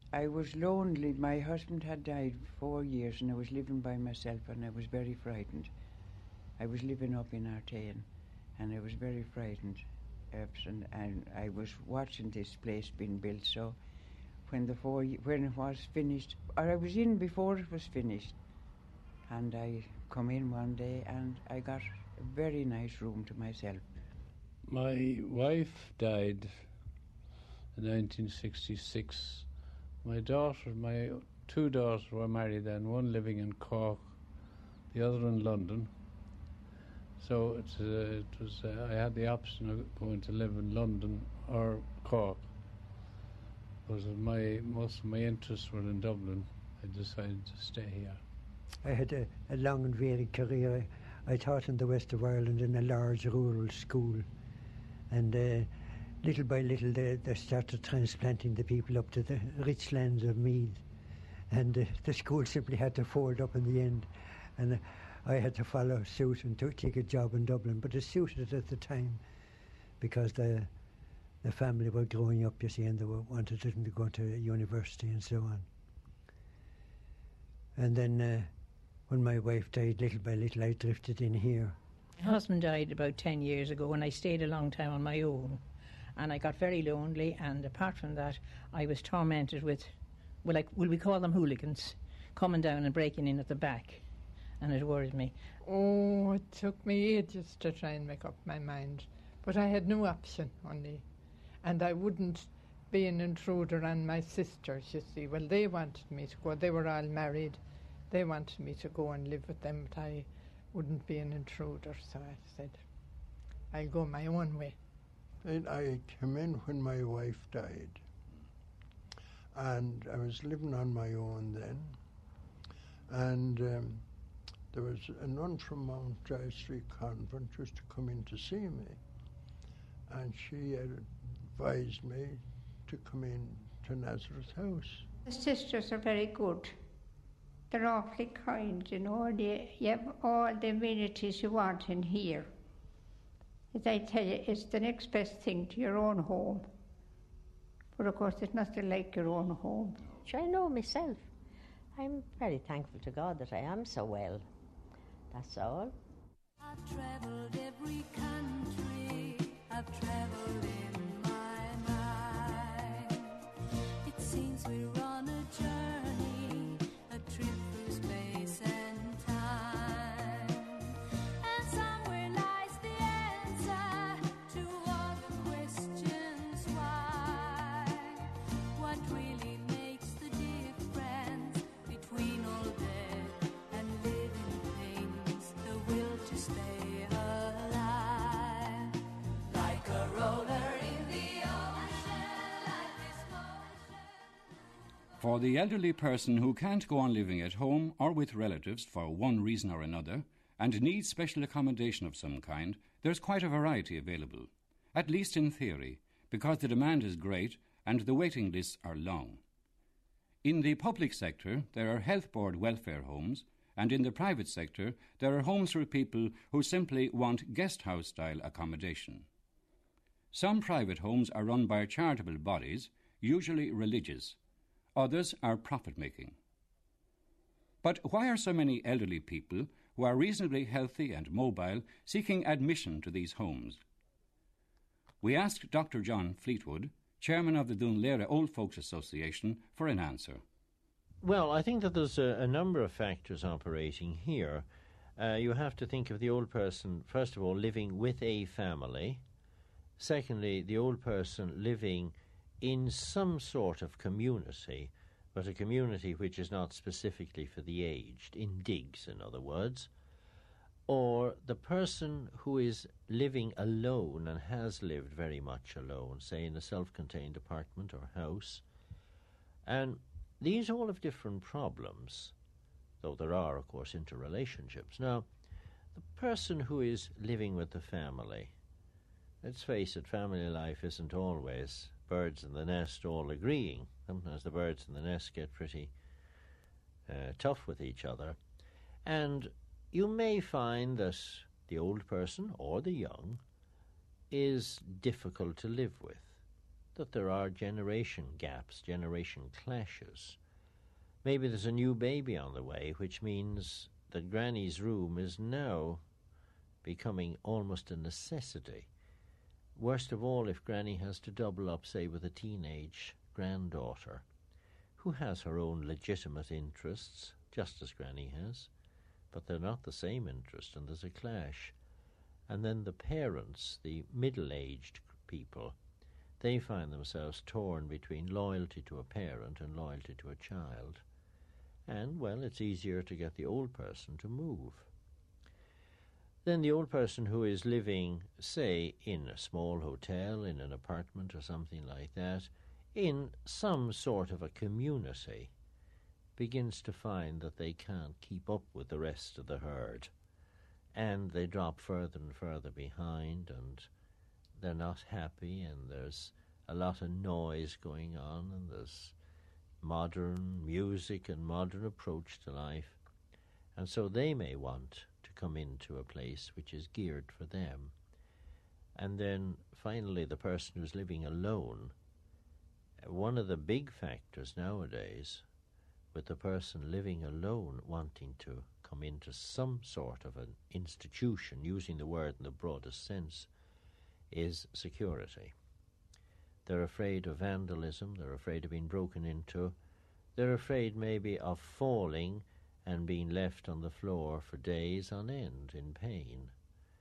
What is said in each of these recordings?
I was lonely. My husband had died 4 years and I was living by myself and I was very frightened. I was living up in Artane and I was very frightened. And I was watching this place being built, so when it was finished, or I was in before it was finished, and I come in one day and I got a very nice room to myself. My wife died in 1966. My two daughters were married then, one living in Cork, the other in London. So I had the option of going to live in London or Cork. Because most of my interests were in Dublin, I decided to stay here. I had a long and varied career. I taught in the west of Ireland in a large rural school. And little by little they started transplanting the people up to the rich lands of Meath. And the school simply had to fold up in the end. And I had to follow suit and take a job in Dublin, but it suited at the time because the family were growing up, you see, and they wanted them to go to university and so on. And then when my wife died, little by little, I drifted in here. My husband died about 10 years ago, and I stayed a long time on my own. And I got very lonely, and apart from that, I was tormented with, will we call them hooligans, coming down and breaking in at the back. And it worried me. Oh, it took me ages to try and make up my mind. But I had no option, only. And I wouldn't be an intruder on my sisters, you see. Well, they wanted me to go. They were all married. They wanted me to go and live with them, but I wouldn't be an intruder. So I said, I'll go my own way. And I came in when my wife died. And I was living on my own then. And there was a nun from Mount Dry Street Convent used to come in to see me, and she advised me to come in to Nazareth House. The sisters are very good. They're awfully kind, you know. You have all the amenities you want in here. As I tell you, it's the next best thing to your own home. But of course, there's nothing like your own home. I know myself. I'm very thankful to God that I am so well. That's all. I've traveled every country, I've traveled in my mind. It seems we're on a journey, a trip through space and time. And somewhere lies the answer to all the questions why. What really makes the difference between all dead and living? The will to stay alive, like a roller in the ocean, like this motion. For the elderly person who can't go on living at home or with relatives for one reason or another and needs special accommodation of some kind, there's quite a variety available, at least in theory, because the demand is great and the waiting lists are long. In the public sector, there are health board welfare homes, and in the private sector, there are homes for people who simply want guest house-style accommodation. Some private homes are run by charitable bodies, usually religious. Others are profit-making. But why are so many elderly people who are reasonably healthy and mobile seeking admission to these homes? We asked Dr. John Fleetwood, chairman of the Dún Laoghaire Old Folks Association, for an answer. Well, I think that there's a number of factors operating here. You have to think of the old person, first of all, living with a family. Secondly, the old person living in some sort of community, but a community which is not specifically for the aged, in digs, in other words. Or the person who is living alone and has lived very much alone, say in a self-contained apartment or house. And these all have different problems, though there are, of course, interrelationships. Now, the person who is living with the family, let's face it, family life isn't always birds in the nest all agreeing. Sometimes the birds in the nest get pretty tough with each other. And you may find that the old person or the young is difficult to live with. that there are generation gaps, generation clashes. Maybe there's a new baby on the way, which means that Granny's room is now becoming almost a necessity. Worst of all, if Granny has to double up, say, with a teenage granddaughter who has her own legitimate interests, just as Granny has, but they're not the same interest, and there's a clash. And then the parents, the middle-aged people, they find themselves torn between loyalty to a parent and loyalty to a child. And, well, it's easier to get the old person to move. Then the old person who is living, say, in a small hotel, in an apartment or something like that, in some sort of a community, begins to find that they can't keep up with the rest of the herd, and they drop further and further behind, and they're not happy, and there's a lot of noise going on, and there's modern music and modern approach to life, and so they may want to come into a place which is geared for them. And then finally the person who's living alone, one of the big factors nowadays with the person living alone wanting to come into some sort of an institution, using the word in the broadest sense, is security. They're afraid of vandalism, they're afraid of being broken into, they're afraid maybe of falling and being left on the floor for days on end in pain.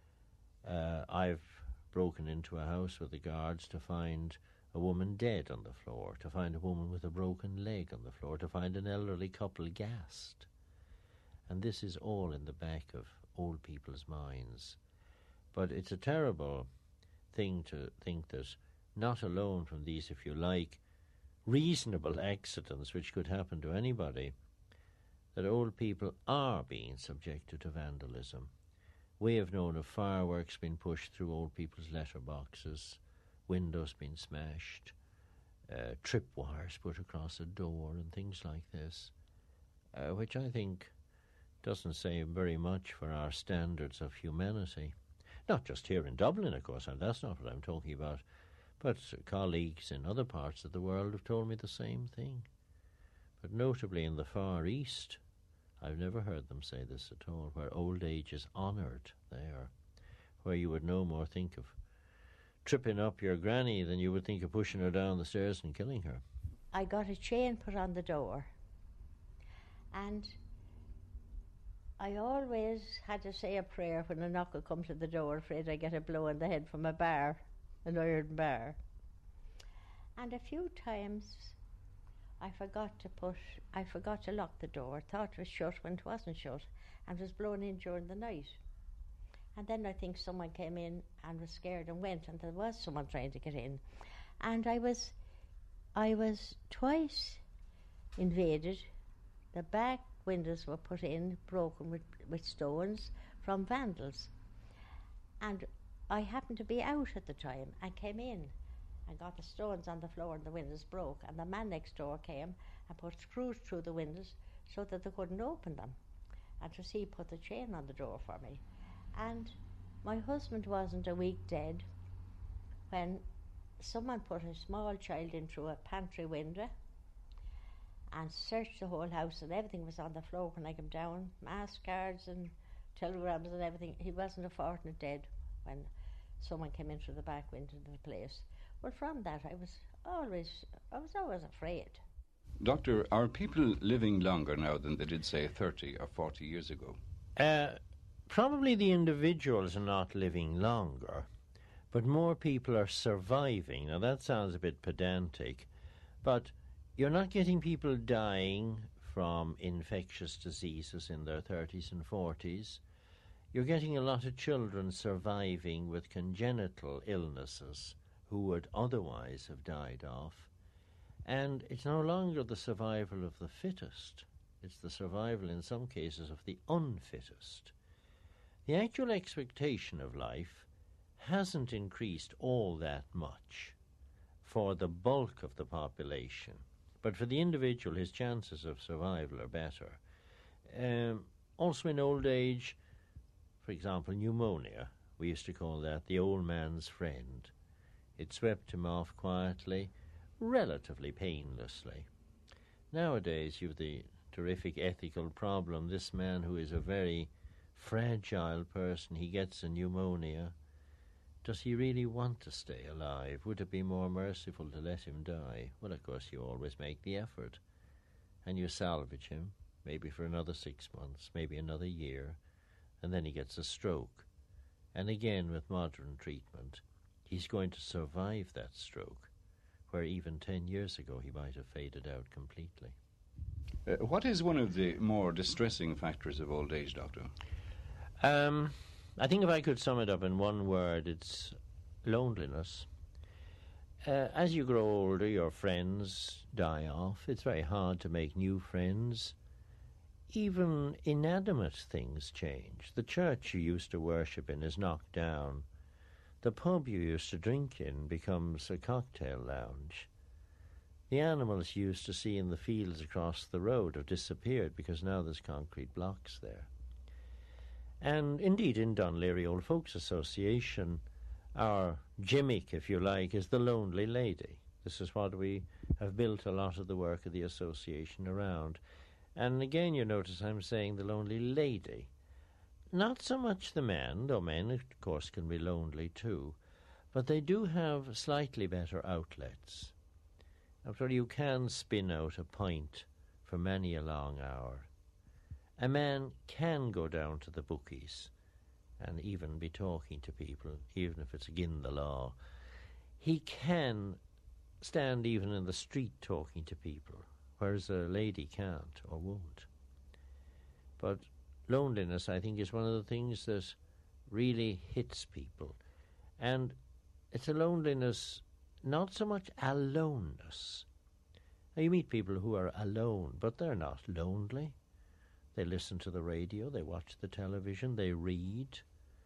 I've broken into a house with the guards to find a woman dead on the floor, to find a woman with a broken leg on the floor, to find an elderly couple gassed. And this is all in the back of old people's minds. But it's a terrible thing to think that not alone from these, if you like, reasonable accidents which could happen to anybody, that old people are being subjected to vandalism. We have known of fireworks being pushed through old people's letterboxes, windows being smashed, tripwires put across a door and things like this, which I think doesn't say very much for our standards of humanity. Not just here in Dublin, of course, and that's not what I'm talking about, but colleagues in other parts of the world have told me the same thing. But notably in the Far East, I've never heard them say this at all, where old age is honoured there, where you would no more think of tripping up your granny than you would think of pushing her down the stairs and killing her. I got a chain put on the door, and I always had to say a prayer when a knock would come to the door, afraid I'd get a blow in the head from a bar, an iron bar. And a few times I forgot to lock the door, thought it was shut when it wasn't shut, and was blown in during the night. And then I think someone came in and was scared and went, and there was someone trying to get in. And I was twice invaded. The back windows were put in, broken with stones from vandals. And I happened to be out at the time and came in and got the stones on the floor and the windows broke. And the man next door came and put screws through the windows so that they couldn't open them. And so he put the chain on the door for me. And my husband wasn't a week dead when someone put a small child in through a pantry window and searched the whole house, and everything was on the floor when I came down, mass cards and telegrams and everything. He wasn't a fortnight dead when someone came in through the back window of the place. Well, from that I was always afraid. Doctor, are people living longer now than they did, say, 30 or 40 years ago? Probably the individuals are not living longer, but more people are surviving. Now, that sounds a bit pedantic, but you're not getting people dying from infectious diseases in their 30s and 40s. You're getting a lot of children surviving with congenital illnesses who would otherwise have died off. And it's no longer the survival of the fittest. It's the survival, in some cases, of the unfittest. The actual expectation of life hasn't increased all that much for the bulk of the population. But for the individual, his chances of survival are better. Also in old age, for example, pneumonia, we used to call that the old man's friend. It swept him off quietly, relatively painlessly. Nowadays, you've the terrific ethical problem. This man, who is a very fragile person, he gets a pneumonia. Does he really want to stay alive? Would it be more merciful to let him die? Well, of course, you always make the effort, and you salvage him, maybe for another 6 months, maybe another year, and then he gets a stroke. And again, with modern treatment, he's going to survive that stroke, where even 10 years ago he might have faded out completely. What is one of the more distressing factors of old age, Doctor? I think if I could sum it up in one word, it's loneliness. As you grow older, your friends die off. It's very hard to make new friends. Even inanimate things change. The church you used to worship in is knocked down. The pub you used to drink in becomes a cocktail lounge. The animals you used to see in the fields across the road have disappeared because now there's concrete blocks there. And indeed, in Dún Laoghaire Old Folks Association, our gimmick, if you like, is the lonely lady. This is what we have built a lot of the work of the association around. And again, you notice I'm saying the lonely lady. Not so much the man, though men, of course, can be lonely too, but they do have slightly better outlets. After all, you can spin out a pint for many a long hour. A man can go down to the bookies and even be talking to people, even if it's against the law. He can stand even in the street talking to people, whereas a lady can't or won't. But loneliness, I think, is one of the things that really hits people. And it's a loneliness, not so much aloneness. Now, you meet people who are alone, but they're not lonely. They listen to the radio, they watch the television, they read.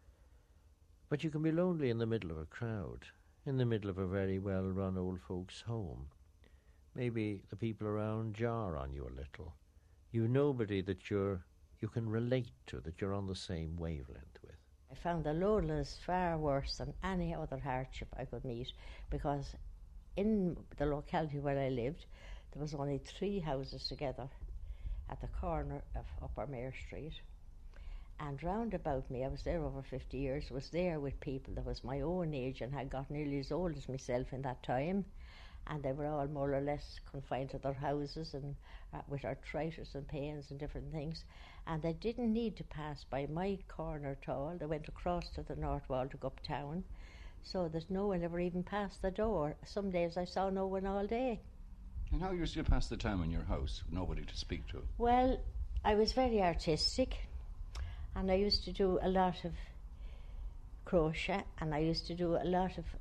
But you can be lonely in the middle of a crowd, in the middle of a very well-run old folks' home. Maybe the people around jar on you a little. You've nobody that you can relate to, that you're on the same wavelength with. I found the loneliness far worse than any other hardship I could meet, because in the locality where I lived, there was only 3 houses together at the corner of Upper Mayor Street. And round about me, I was there over 50 years, was there with people that was my own age and had got nearly as old as myself in that time. And they were all more or less confined to their houses and with arthritis and pains and different things. And they didn't need to pass by my corner at all. They went across to the north wall to go uptown. So that no one ever even passed the door. Some days I saw no one all day. And how used you to pass the time in your house with nobody to speak to? Well, I was very artistic, and I used to do a lot of crochet, and I used to do a lot of...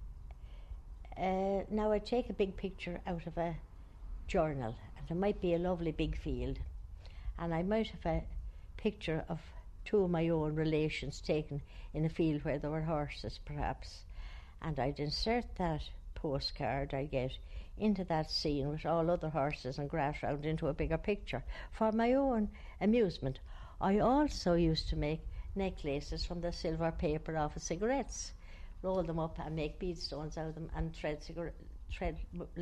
now I take a big picture out of a journal, and it might be a lovely big field, and I might have a picture of 2 of my own relations taken in a field where there were horses, perhaps, and I'd insert that postcard I get into that scene with all other horses and grass round into a bigger picture for my own amusement. I also used to make necklaces from the silver paper off of cigarettes, roll them up and make beadstones out of them and thread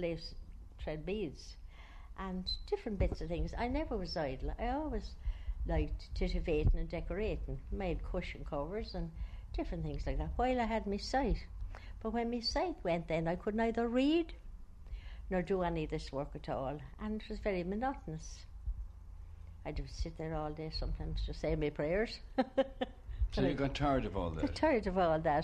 beads and different bits of things. I never was idle. I always liked titivating and decorating, made cushion covers and different things like that while I had my sight. But when my sight went, then I could neither read nor do any of this work at all, and it was very monotonous. I'd just sit there all day sometimes to say my prayers. So you got tired of all that? Got tired of all that.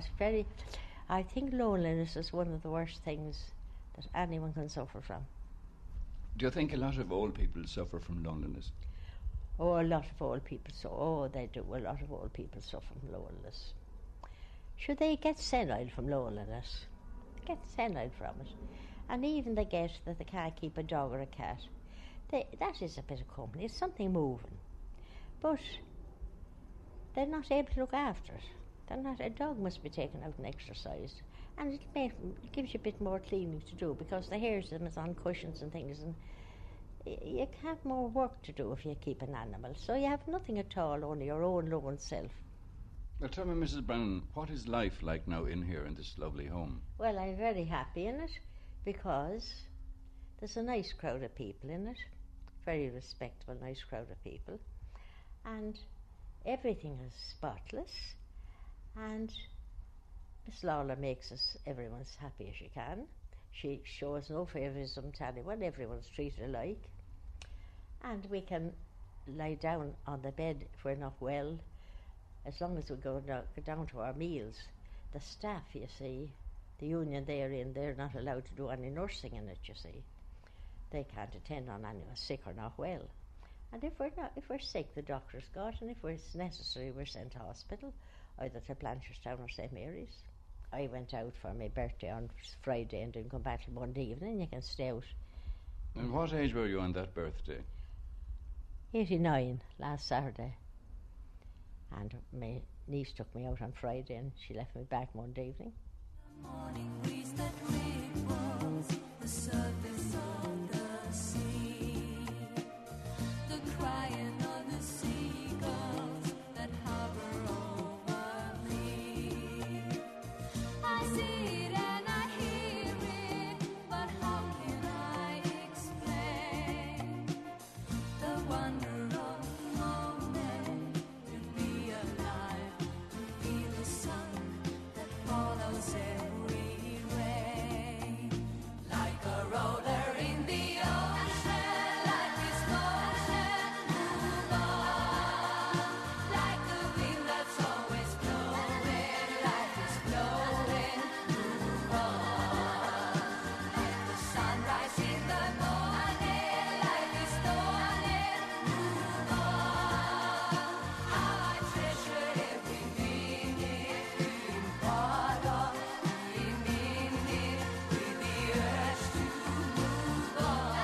I think loneliness is one of the worst things that anyone can suffer from. Do you think a lot of old people suffer from loneliness? Oh, a lot of old people. They do. A lot of old people suffer from loneliness. Should they get senile from loneliness? Get senile from it. And even they get that they can't keep a dog or a cat. That is a bit of company. It's something moving. But they're not able to look after it. A dog must be taken out and exercised. And it gives you a bit more cleaning to do, because the hairs of them is on cushions and things, and you have more work to do if you keep an animal. So you have nothing at all, only your own lone self. Well, tell me, Mrs. Brennan, what is life like now in here in this lovely home? Well, I'm very happy in it because there's a nice crowd of people in it, very respectable, nice crowd of people, and everything is spotless, and Miss Lawler makes us everyone as happy as she can. She shows no favouritism to anyone, everyone's treated alike, and we can lie down on the bed if we're not well, as long as we go down to our meals. The staff, you see, the union they're in, they're not allowed to do any nursing in it, you see. They can't attend on anyone sick or not well. And if we're sick, the doctor's got, and if it's necessary, we're sent to hospital, either to Blanchardstown or St. Mary's. I went out for my birthday on Friday and didn't come back till Monday evening. You can stay out. And what age were you on that birthday? 89 last Saturday. And my niece took me out on Friday and she left me back Monday evening. The morning breeze that ripples the surface of the sea, the crying of the seagulls that hover over me. I see it and I hear it, but how can I explain the wonder of the moment, to be alive, to feel the sun that follows every ray, like a roller in the ocean, life is motion, move on, like the wind that's always blowing, life is flowing, move on, like the sunrise in the morning, life is dawning, move on, how I treasure every minute, being part of, being in it, with the urge to move on.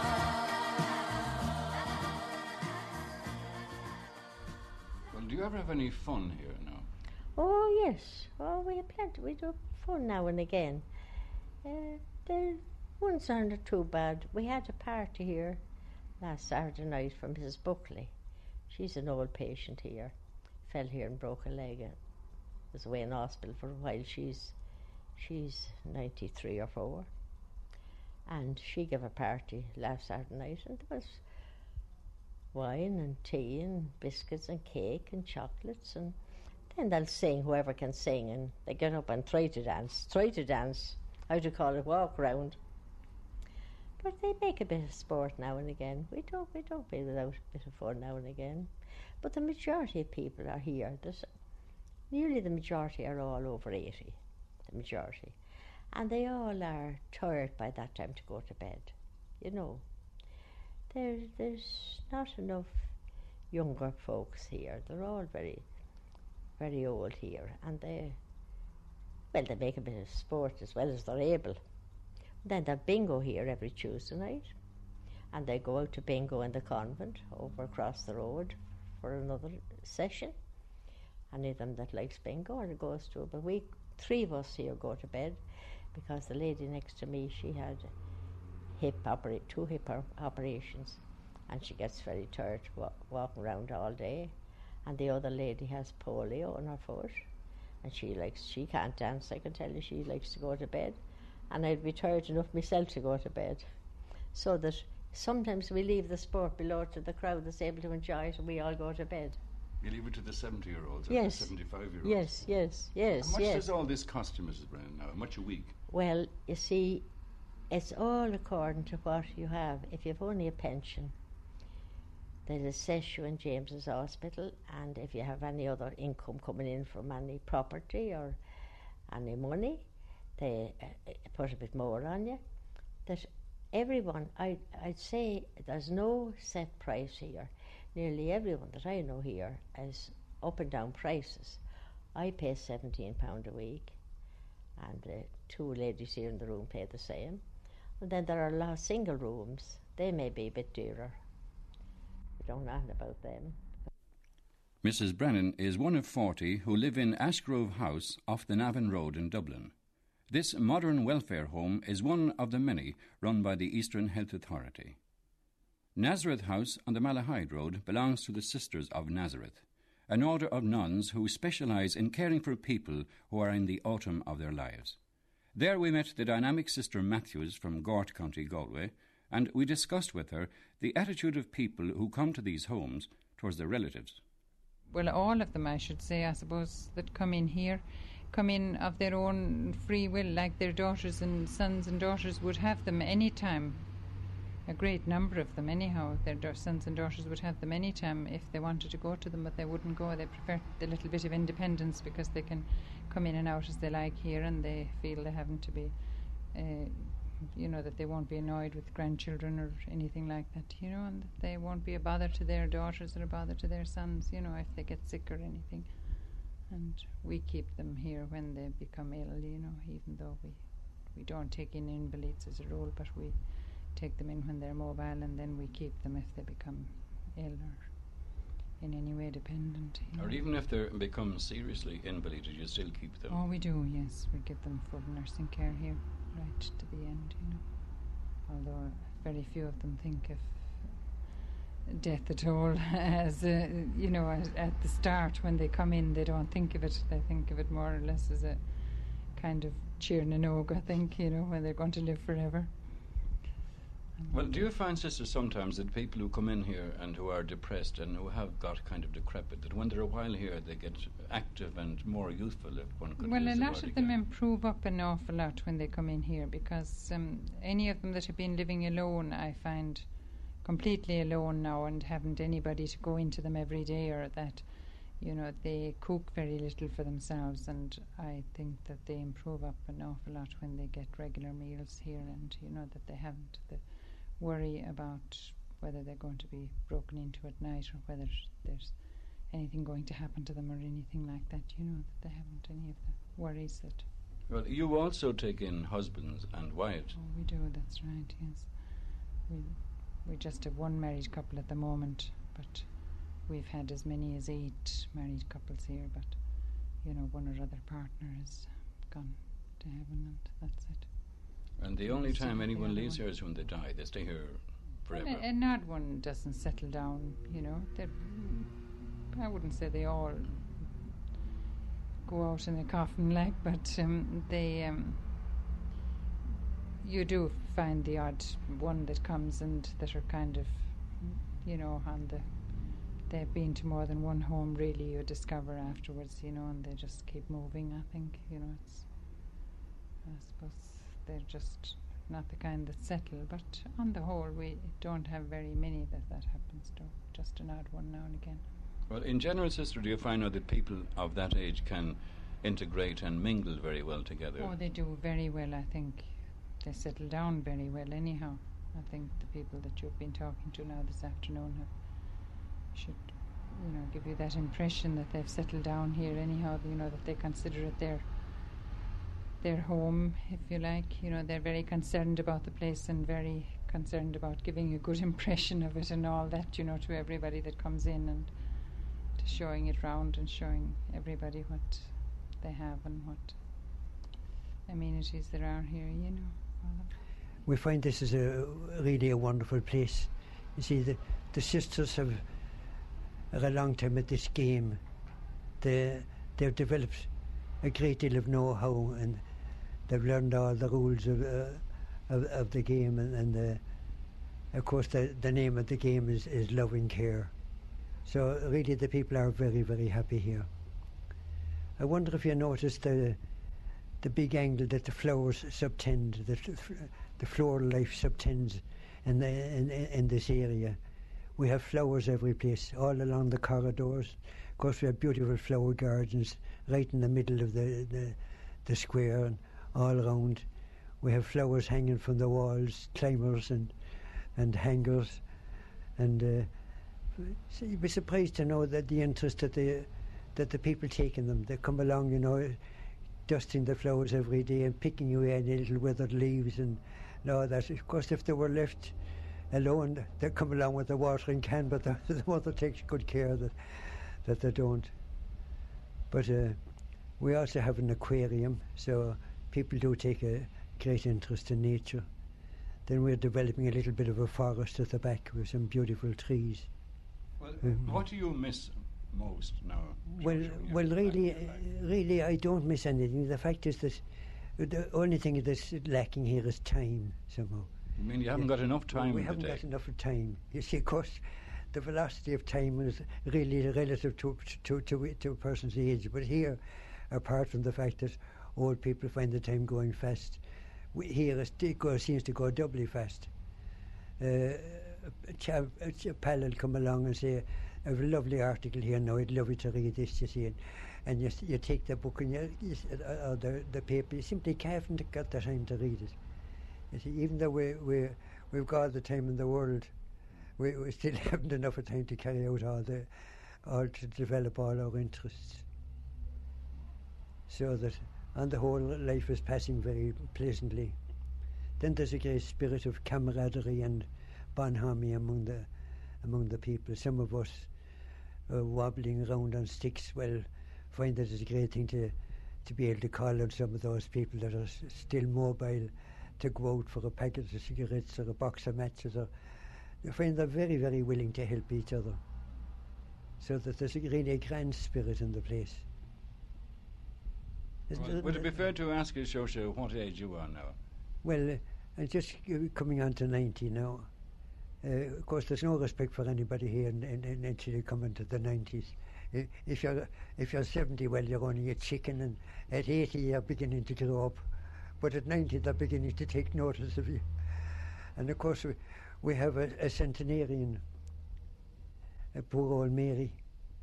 Well, do you ever have any fun here now? Oh, yes. Oh, we have plenty. We do fun now and again. The ones aren't too bad. We had a party here last Saturday night for Mrs. Buckley. She's an old patient here. Fell here and broke a leg. Was away in hospital for a while. She's 93 or 4. And she gave a party last Saturday night, and there was wine and tea and biscuits and cake and chocolates, and then they'll sing, whoever can sing, and they get up and try to dance, how do you call it, walk round. But they make a bit of sport now and again. We don't be without a bit of fun now and again. But the majority of people are here. Nearly the majority are all over 80, the majority. And they all are tired by that time to go to bed, you know. There's not enough younger folks here. They're all very, very old here, and they make a bit of sport as well as they're able. Then they've bingo here every Tuesday night, and they go out to bingo in the convent over across the road for another session. Any of them that likes bingo or goes to it. But 3 of us here go to bed because the lady next to me, she had 2 hip operations, and she gets very tired walking around all day. And the other lady has polio on her foot, and she can't dance, I can tell you. She likes to go to bed, and I'd be tired enough myself to go to bed. So that sometimes we leave the sport below to the crowd that's able to enjoy it, and we all go to bed. You leave it to the 70-year-olds or Yes. the 75-year-olds? Yes. How much does all this cost you, Mrs. Brennan, now? How much a week? Well, you see, it's all according to what you have. If you've only a pension, they'll assess you in James's Hospital, and if you have any other income coming in from any property or any money, they put a bit more on you. That everyone, I'd say there's no set price here. Nearly everyone that I know here has up and down prices. I pay £17 a week, and the 2 ladies here in the room pay the same. And then there are a lot of single rooms. They may be a bit dearer. We don't know anything about them. Mrs. Brennan is one of 40 who live in Ashgrove House off the Navan Road in Dublin. This modern welfare home is one of the many run by the Eastern Health Authority. Nazareth House on the Malahide Road belongs to the Sisters of Nazareth, an order of nuns who specialise in caring for people who are in the autumn of their lives. There we met the dynamic Sister Matthews from Gort, County Galway, and we discussed with her the attitude of people who come to these homes towards their relatives. Well, all of them, I should say, I suppose, that come in here, come in of their own free will, like their daughters and sons and daughters would have them any time. A great number of them, anyhow, their sons and daughters would have them any time if they wanted to go to them, but they wouldn't go. They prefer the little bit of independence because they can come in and out as they like here, and they feel they haven't to be, that they won't be annoyed with grandchildren or anything like that, and that they won't be a bother to their daughters or a bother to their sons, if they get sick or anything. And we keep them here when they become ill, even though we don't take in invalids as a rule, but we take them in when they're mobile, and then we keep them if they become ill or in any way dependent. Or even if they become seriously invalided, you still keep them? Oh, we do, yes. We give them full nursing care here right to the end, although very few of them think of death at all as, at the start when they come in, they don't think of it. They think of it more or less as a kind of cheer na nog, I think, when they're going to live forever. Well, do you find, Sister, sometimes that people who come in here and who are depressed and who have got kind of decrepit, that when they're a while here they get active and more youthful, if one could Well, use a the lot word of them again? improve up an awful lot when they come in here, because any of them that have been living alone, I find completely alone now and haven't anybody to go into them every day, or that, they cook very little for themselves, and I think that they improve up an awful lot when they get regular meals here, and, that they haven't the worry about whether they're going to be broken into at night or whether there's anything going to happen to them or anything like that, that they haven't any of the worries that... Well, you also take in husbands and wives. Oh, we do, that's right, yes. We just have one married couple at the moment, but we've had as many as 8 married couples here, but, one or other partner has gone to heaven, and that's it. And the only time the anyone other leaves one. here is when they die. They stay here forever. Well, an odd one doesn't settle down, I wouldn't say they all go out in a coffin, but you do find the odd one that comes and that are kind of, they've been to more than one home, really, you discover afterwards, and they just keep moving, I think, I suppose they're just not the kind that settle, but on the whole we don't have very many that happens to, just an odd one now and again. Well, in general, Sister, do you find out that people of that age can integrate and mingle very well together? Oh, they do very well, I think. They settle down very well anyhow. I think the people that you've been talking to now this afternoon should, give you that impression that they've settled down here anyhow, that they consider it their home, if you like. They're very concerned about the place and very concerned about giving a good impression of it and all that, to everybody that comes in, and to showing it round and showing everybody what they have and what amenities there are here, We find this is really a wonderful place. You see, the sisters have a long time at this game. They've developed a great deal of know-how, and they've learned all the rules of the game, and of course the name of the game is Love and Care. So really the people are very, very happy here. I wonder if you noticed the big angle that the flowers subtend, the floral life subtends in this area. We have flowers every place, all along the corridors. Of course, we have beautiful flower gardens right in the middle of the square, and all around. We have flowers hanging from the walls, climbers and hangers, and so you'd be surprised to know that the interest that the people take in them. They come along, dusting the flowers every day and picking away any little withered leaves and all that. Of course, if they were left alone, they'd come along with the watering can, but the mother takes good care that they don't. But we also have an aquarium, so people do take a great interest in nature. Then we're developing a little bit of a forest at the back with some beautiful trees. Well, what do you miss most now? Well, really, I don't miss anything. The fact is that the only thing that's lacking here is time somehow. You mean you haven't got enough time We in the haven't day? got enough of time. You see, of course, the velocity of time is really relative to a person's age. But here, apart from the fact that old people find the time going fast, here seems to go doubly fast. A pal will come along and say, I have a lovely article here now, I'd love you to read this, you see. And you take the book and or the paper, you simply haven't got the time to read it. You see, even though we've got all the time in the world, we still haven't enough of time to carry out all to develop all our interests. So that on the whole, life is passing very pleasantly. Then there's a great spirit of camaraderie and bonhomie among the people. Some of us wobbling around on sticks, find that it's a great thing to be able to call on some of those people that are still mobile to go out for a packet of cigarettes or a box of matches. Or you find they're very, very willing to help each other. So that there's really a grand spirit in the place. Would it be fair to ask you, Shosha, what age you are now? Well, I'm just coming on to 90 now. Of course, there's no respect for anybody here until you come into the 90s. If you're 70, well, you're only a chicken, and at 80 you're beginning to grow up. But at 90 they're beginning to take notice of you. And of course we have a centenarian, a poor old Mary.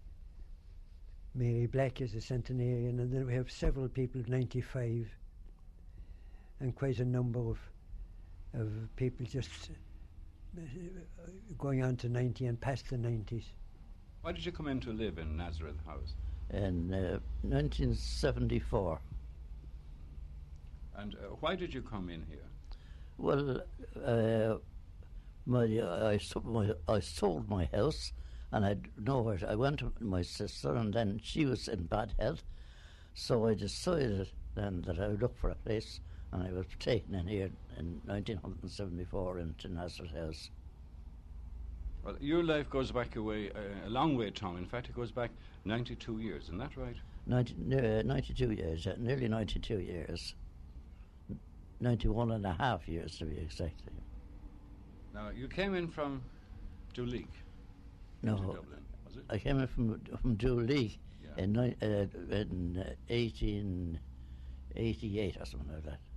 Mary Black is a centenarian, and then we have several people 95, and quite a number of people just going on to 90 and past the 90s. Why did you come in to live in Nazareth House? In 1974. And why did you come in here? Well, I sold my house, and I nowhere. I went to my sister, and then she was in bad health, so I decided then that I would look for a place, and I was taken in here in 1974 into Nazareth House. Well, your life goes back a long way, Tom. In fact, it goes back 92 years, isn't that right? 92 years, nearly 92 years. 91 and a half years, to be exactly. Now, you came in from Duleek. No, Dublin, was it? I came in from Duleek in 1888 or something like that.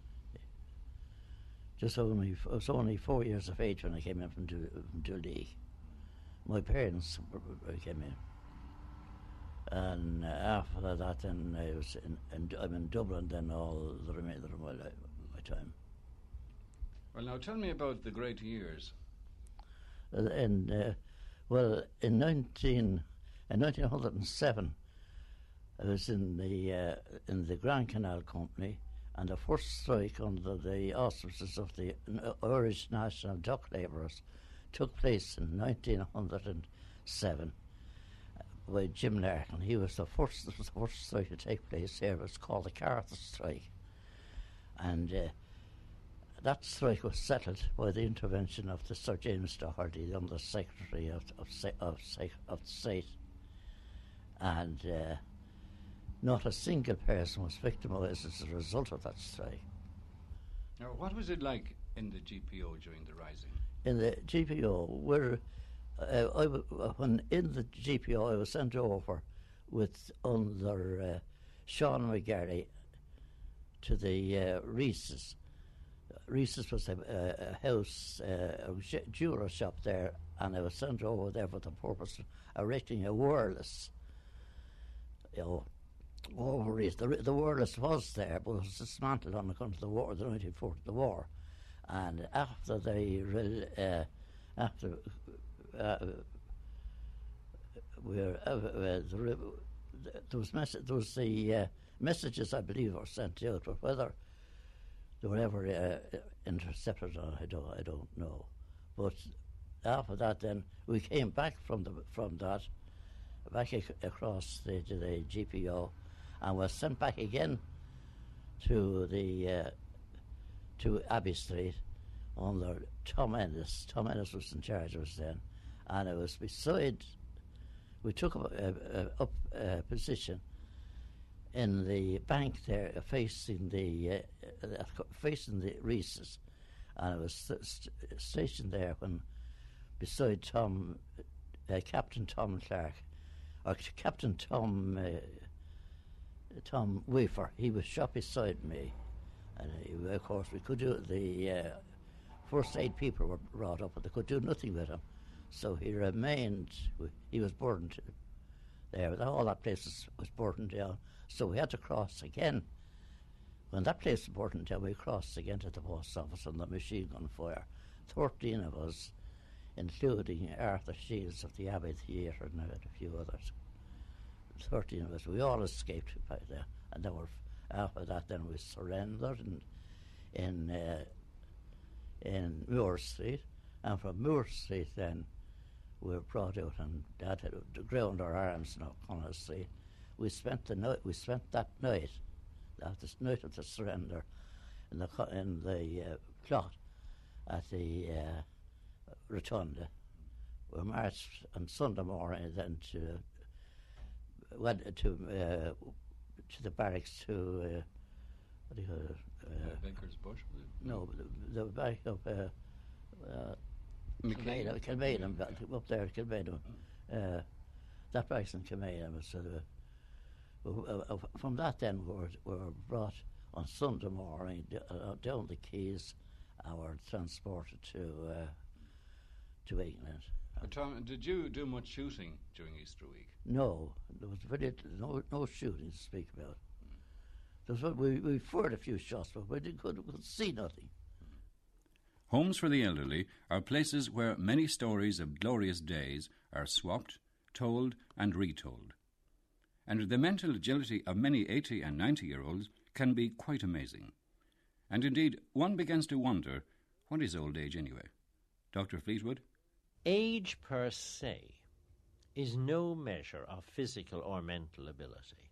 I was only 4 years of age when I came in from Duleek. My parents came in. And after that, then I'm in Dublin then all the remainder of my time. Well, now tell me about the great years. In 1907, I was in the Grand Canal Company, and the first strike under the auspices of the Irish National Dock Labourers took place in 1907 by Jim Larkin. He was the first strike to take place here. It was called the Carter Strike. And that strike was settled by the intervention of the Sir James Doherty, the Under Secretary of State. And not a single person was victimised as a result of that strike. Now, what was it like in the GPO during the rising? In the GPO, when in the GPO, I was sent over under Sean McGarry to the Reese's. Reese's was a house, a jeweller shop there, and I was sent over there for the purpose of erecting a wireless. Over Reese. The wireless was there, but it was dismantled on account of the war, the 1940 war. And after there was the messages, I believe, were sent out, but whether they were ever intercepted, I don't know. But after that, then we came back from that, back across the GPO, and was sent back again to Abbey Street under Tom Ennis. Tom Ennis was in charge of us then, and it was beside we took up a position in the bank there, facing the Reese's, and I was stationed there when beside Captain Tom Clark, or Captain Tom Weaver. He was shot beside me, and of course we could do the first aid people were brought up, but they could do nothing with him. So he remained. He was burned there. All that place was burned down. So we had to cross again. When that place was burned down, we crossed again to the post office on the machine gun fire. 13 of us, including Arthur Shields of the Abbey Theatre and a few others. 13 of us. We all escaped by there. And then after that, then we surrendered in Moore Street. And from Moore Street, then we were brought out and Dad had to ground our arms in O'Connell Street. We spent that night, the night of the surrender, in the plot at the Rotunda. We marched on Sunday morning then went to the barracks to what do you call it? Baker's Bush. No, the back of Kilmainham, up there, Kilmainham. That barracks in Kilmainham was from that then we were brought on Sunday morning down the quays and were transported to England. Tom, did you do much shooting during Easter week? No, there was no shooting to speak about. We fired a few shots, but we could see nothing. Homes for the elderly are places where many stories of glorious days are swapped, told and retold. And the mental agility of many 80 and 90-year-olds can be quite amazing. And indeed, one begins to wonder, what is old age anyway? Dr. Fleetwood? Age per se is no measure of physical or mental ability.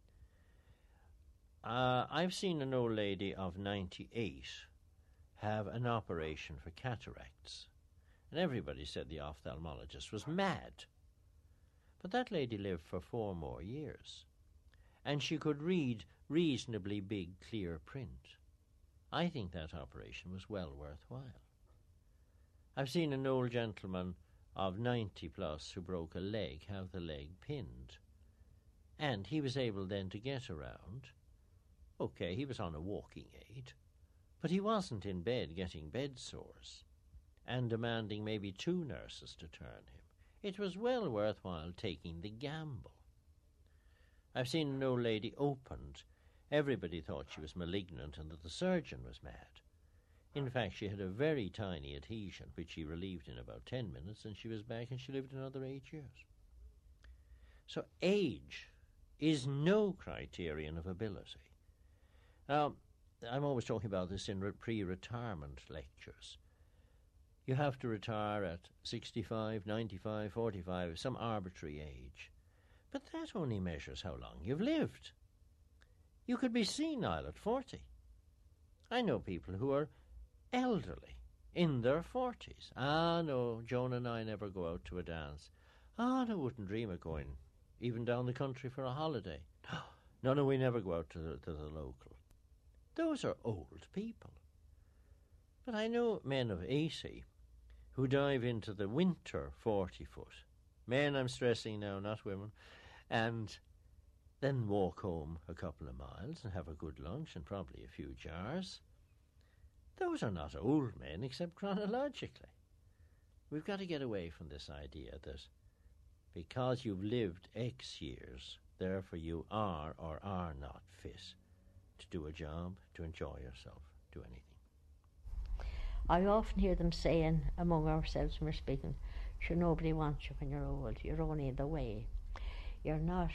I've seen an old lady of 98 have an operation for cataracts, and everybody said the ophthalmologist was mad. But that lady lived for 4 more years, and she could read reasonably big, clear print. I think that operation was well worthwhile. I've seen an old gentleman of 90 plus who broke a leg have the leg pinned, and he was able then to get around. Okay, he was on a walking aid, but he wasn't in bed getting bed sores and demanding maybe 2 nurses to turn him. It was well worthwhile taking the gamble. I've seen an old lady opened. Everybody thought she was malignant and that the surgeon was mad. In fact, she had a very tiny adhesion, which she relieved in about 10 minutes, and she was back and she lived another 8 years. So age is no criterion of ability. Now, I'm always talking about this in pre-retirement lectures. You have to retire at 65, 95, 45, some arbitrary age. But that only measures how long you've lived. You could be senile at 40. I know people who are elderly, in their 40s. No, Joan and I never go out to a dance. No, wouldn't dream of going even down the country for a holiday. No, we never go out to the local. Those are old people. But I know men of 80 who dive into the winter 40-foot. Men, I'm stressing now, not women. And then walk home a couple of miles and have a good lunch and probably a few jars. Those are not old men, except chronologically. We've got to get away from this idea that because you've lived X years, therefore you are or are not fit to do a job, to enjoy yourself, do anything. I often hear them saying among ourselves when we're speaking, sure, nobody wants you when you're old. You're only in the way. You're not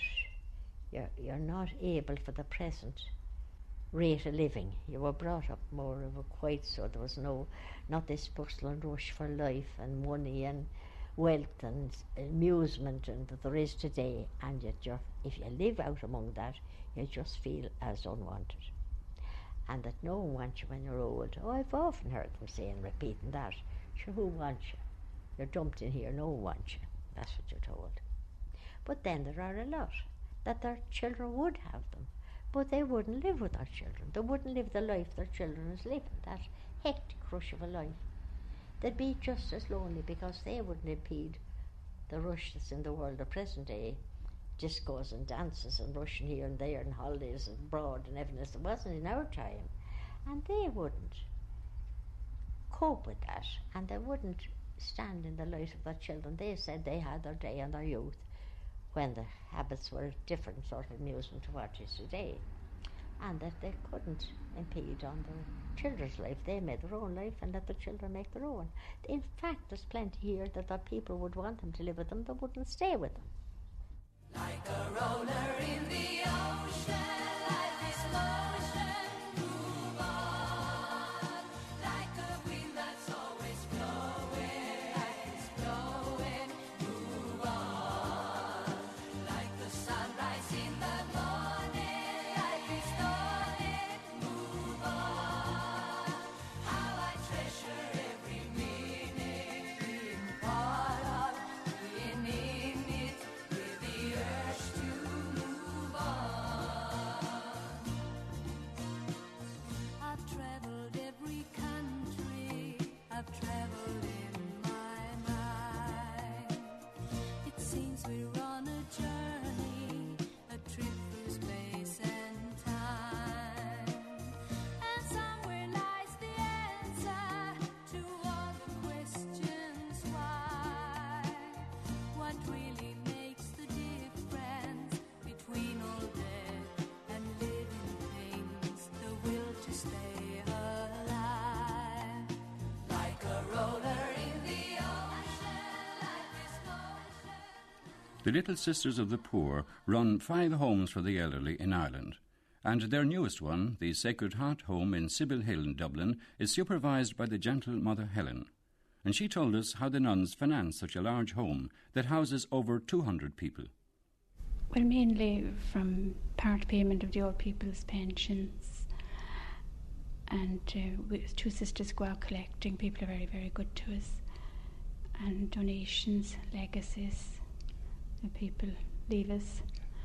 able for the present rate of living. You were brought up more of a quiet, so there was not this bustle and rush for life and money and wealth and amusement and that there is today. And yet if you live out among that, you just feel as unwanted. And that no one wants you when you're old. I've often heard them repeating that. Sure, who wants you? You're dumped in here, no one wants you. That's what you're told. But then there are a lot that their children would have them, but they wouldn't live with their children. They wouldn't live the life their children is living, that hectic rush of a life. They'd be just as lonely because they wouldn't impede the rush that's in the world of present day, discos and dances and rushing here and there and holidays and abroad and everything else. It wasn't in our time. And they wouldn't cope with that, and they wouldn't stand in the light of their children. They said they had their day and their youth when the habits were different sort of amusement to what is today, and that they couldn't impede on their children's life. They made their own life and let the children make their own. In fact, there's plenty here that the people would want them to live with them, they wouldn't stay with them. Like a roller in the ocean, life is motion, move on. Like a wind that's always blowing, life is blowing, move on. Like the sunrise in the morning, life is dawning, move on. How I treasure every minute, being part of, being in it, with the urge to move on. I've traveled every country, I've traveled in my mind. It seems we're on a journey, a trip through space and time. And somewhere lies the answer to all the questions why. What really makes the difference between old death and living things? The will to stay alive. Like a roller in the ocean, life is motion. The Little Sisters of the Poor run 5 homes for the elderly in Ireland, and their newest one, the Sacred Heart Home in Sybil Hill in Dublin, is supervised by the gentle Mother Helen. And she told us how the nuns finance such a large home that houses over 200 people. Well, mainly from part payment of the old people's pensions. And we, 2 sisters go out collecting. People are very, very good to us. And donations, legacies, the people leave us.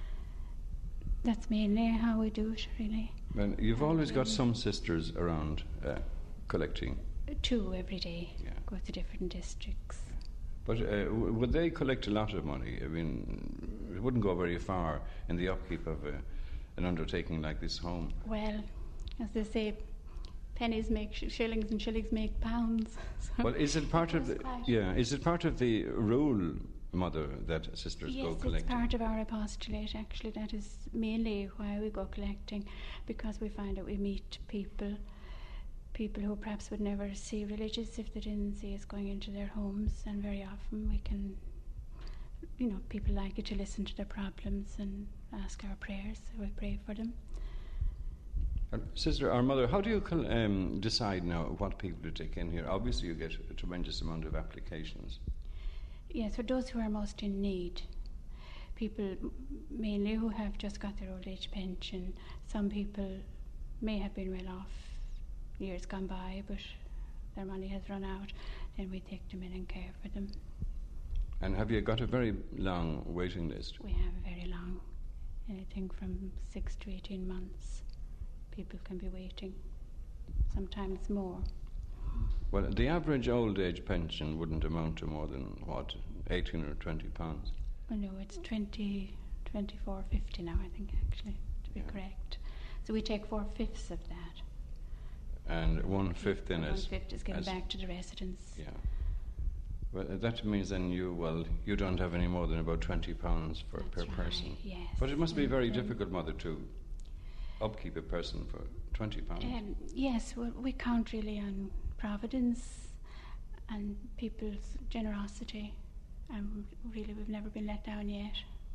That's mainly how we do it, really. Well, you've always got some sisters around collecting. 2 every day, Yeah. go to different districts. But would they collect a lot of money? I mean, it wouldn't go very far in the upkeep of an undertaking like this home. Well, as they say, pennies make shillings and shillings make pounds. So Well, is it part of the quite- Is it part of the rule, Mother, that sisters go Yes, collecting? it's part of our apostolate, actually. That is mainly why we go collecting, because we find that we meet people who perhaps would never see religious if they didn't see us going into their homes, and very often we can, people like it to listen to their problems and ask our prayers, so we pray for them. Sister or Mother, how do you decide now what people to take in here? Obviously you get a tremendous amount of applications. Yes, for those who are most in need, people mainly who have just got their old age pension. Some people may have been well off years gone by, but their money has run out, then we take them in and care for them. And have you got a very long waiting list? We have a very long, anything from 6 to 18 months. People can be waiting, sometimes more. Well, the average old age pension wouldn't amount to more than, what, 18 or 20 pounds? Well, no, it's 24.50 now, I think, actually, to be correct. So we take 4/5 of that. And 1/5 then is... 1/5 is given back to the residents. Yeah. Well, that means then you don't have any more than about £20 per person. Yes. But it must be very difficult, Mother, to upkeep a person for £20. Yes, well, we count really on providence and people's generosity, and really we've never been let down yet.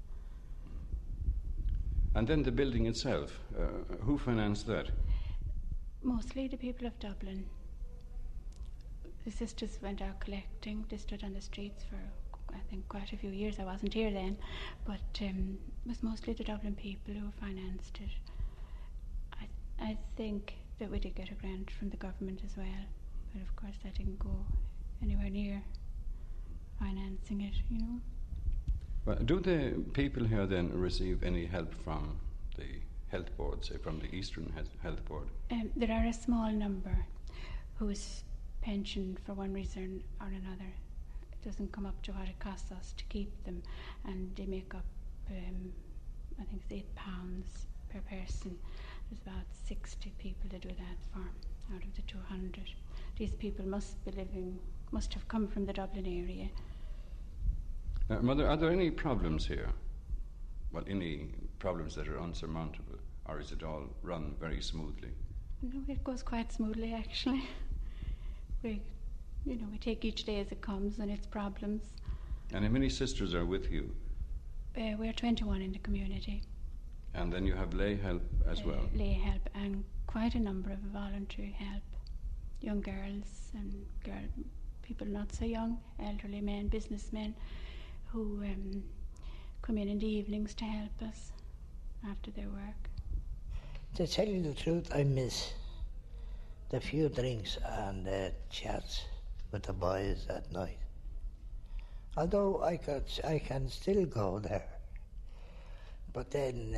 And then the building itself, who financed that? Mostly the people of Dublin. The sisters went out collecting. They stood on the streets for, I think, quite a few years. I wasn't here then, but it was mostly the Dublin people who financed it. I think that we did get a grant from the government as well, but of course that didn't go anywhere near financing it, Well, do the people here then receive any help from the health board, say from the Eastern Health Board? There are a small number whose pension, for one reason or another, doesn't come up to what it costs us to keep them, and they make up, I think it's £8 per person. There's about 60 people to do that for out of the 200. These people must have come from the Dublin area. Mother, are there any problems here? Well, any problems that are unsurmountable, or is it all run very smoothly? No, it goes quite smoothly, actually. We take each day as it comes and its problems. And how many sisters are with you? We're 21 in the community. And then you have lay help as well? Lay help and quite a number of voluntary help. Young girls and people not so young, elderly men, businessmen, who come in the evenings to help us after their work. To tell you the truth, I miss the few drinks and chats with the boys at night. Although I can still go there, but then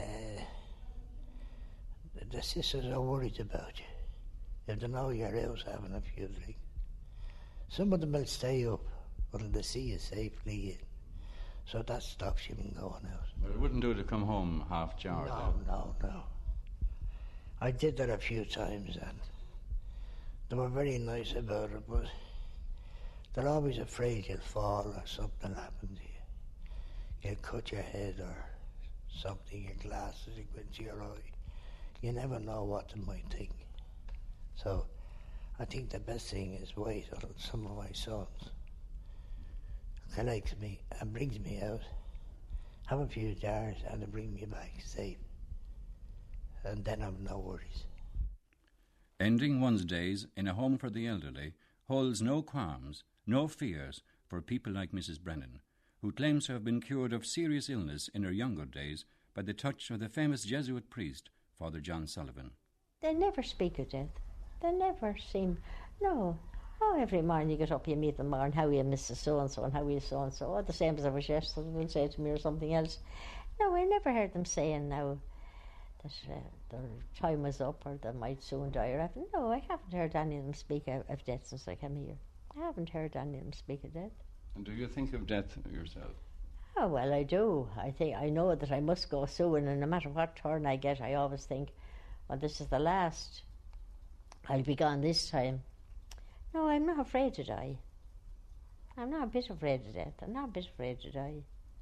the sisters are worried about you if they know you're out having a few drinks. Some of them will stay up until they see you safely in. So that stops you from going out. Well, it wouldn't do to come home half-jarred. No. I did that a few times and they were very nice about it, but they're always afraid you'll fall or something will happen to you. You'll cut your head or something, your glasses will go into your eye. You never know what they might think. So I think the best thing is wait until some of my sons collects me and brings me out, have a few jars and they bring me back safe. And then I've no worries. Ending one's days in a home for the elderly holds no qualms, no fears for people like Mrs. Brennan, who claims to have been cured of serious illness in her younger days by the touch of the famous Jesuit priest, Father John Sullivan. They never speak of death. They never seem... No. Oh, every morning you get up, you meet them, and how are you, Mrs. So-and-so, and how are you, so-and-so. Oh, the same as I was yesterday, they'll say to me, or something else. No, I never heard them saying now that their time was up or they might soon die or anything. No, I haven't heard any of them speak of death since I came here. I haven't heard any of them speak of death. And do you think of death yourself? Oh, well, I do. I know that I must go soon, and no matter what turn I get, I always think, well, this is the last. I'll be gone this time. No, I'm not afraid to die. I'm not a bit afraid of death. I'm not a bit afraid to die.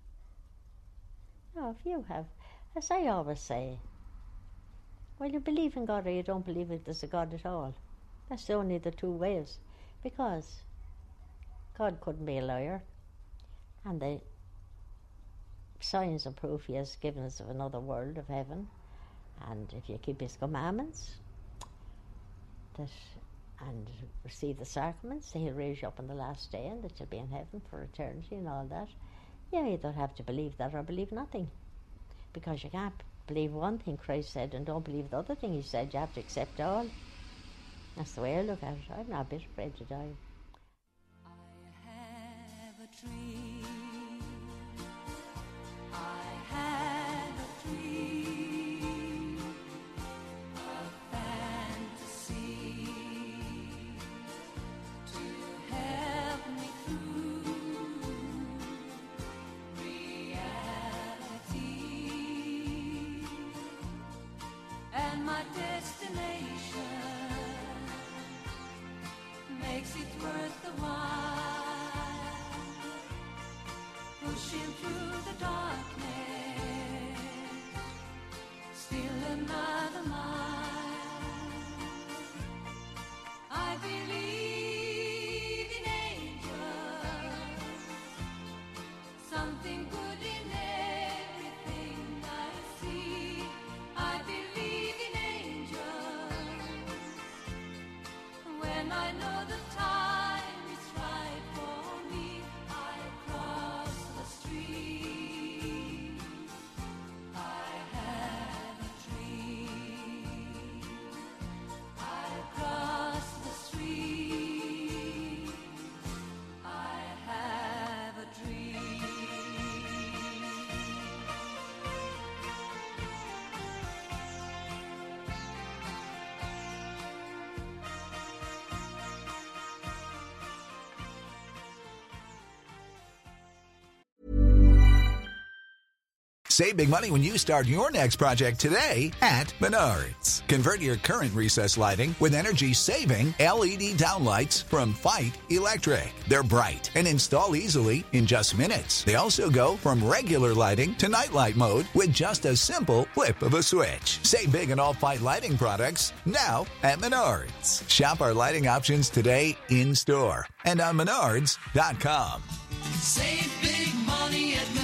No, if you have, as I always say, well, you believe in God or you don't believe there's a God at all. That's only the two ways. Because God couldn't be a liar. And the signs and proof he has given us of another world, of heaven. And if you keep his commandments, and receive the sacraments, he'll raise you up on the last day and that you'll be in heaven for eternity and all that. Yeah, you don't have to believe that or believe nothing. Because you can't believe one thing Christ said and don't believe the other thing he said. You have to accept all. That's the way I look at it. I'm not a bit afraid to die. I have a dream. I have a dream. A fantasy to help me through reality. And my destination makes it worth the while, pushing through the darkness, still another mile. I believe in angels, something good in everything I see. I believe in angels when I know the time is right for me. I cross the street. I have a dream. Save big money when you start your next project today at Menards. Convert your current recessed lighting with energy-saving LED downlights from Fight Electric. They're bright and install easily in just minutes. They also go from regular lighting to nightlight mode with just a simple flip of a switch. Save big on all Fight lighting products now at Menards. Shop our lighting options today in store and on Menards.com. Save big money at